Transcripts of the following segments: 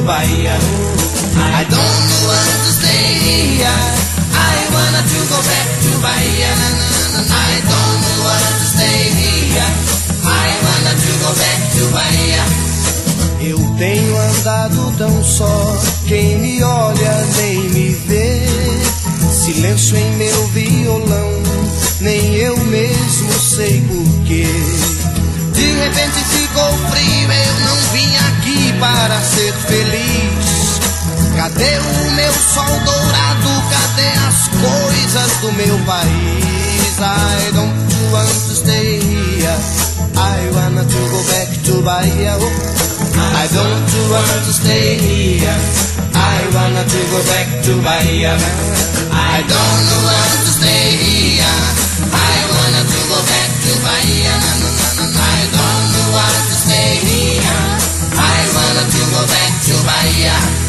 Bahia. I don't want to stay here. I wanna to go back to Bahia. I don't want to stay here. I wanna to go back to Bahia. Eu tenho andado tão só, quem me olha nem me vê. Silêncio em meu violão, nem eu mesmo sei porquê. De repente ficou frio, eu não vim aqui para ser feliz. Cadê o meu sol dourado? Cadê as coisas do meu país? I don't want to stay here. I wanna to go back to Bahia. I don't want to stay here. I wanna to go back to Bahia. I don't want to stay here. I wanna to go back to Bahia. I don't want to stay here. I wanna to go back to Bahia.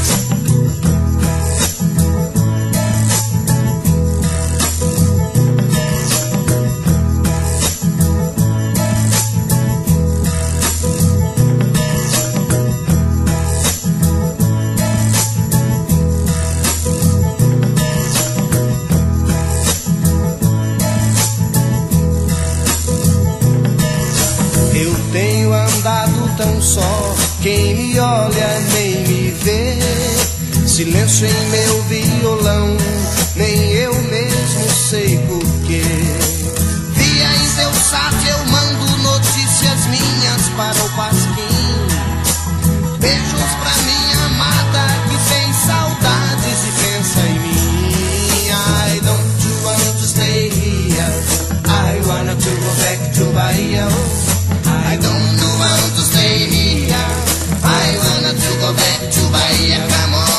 Tão só, quem me olha nem me vê. Silêncio em meu violão, nem eu mesmo sei porquê. Via em seu sat eu mando notícias minhas para o Pasquim. Beijos pra minha amada que tem saudades e pensa em mim. I don't want to stay here. I wanna to go back to Bahia. I don't want to stay here. I wanna to go back to Bahia. Come on.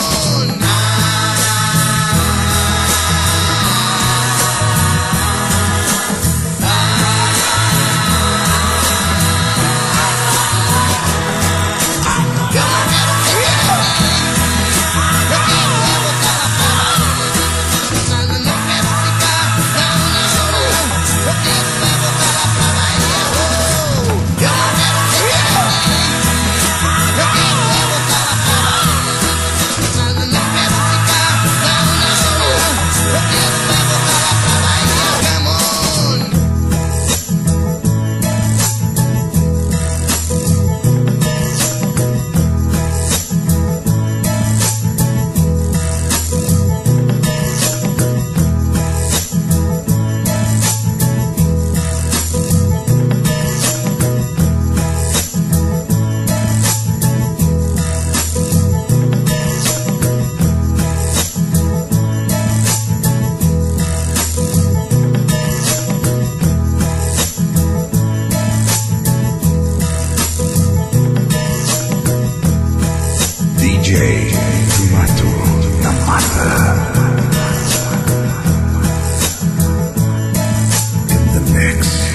DJ Mato na mata. In the mix.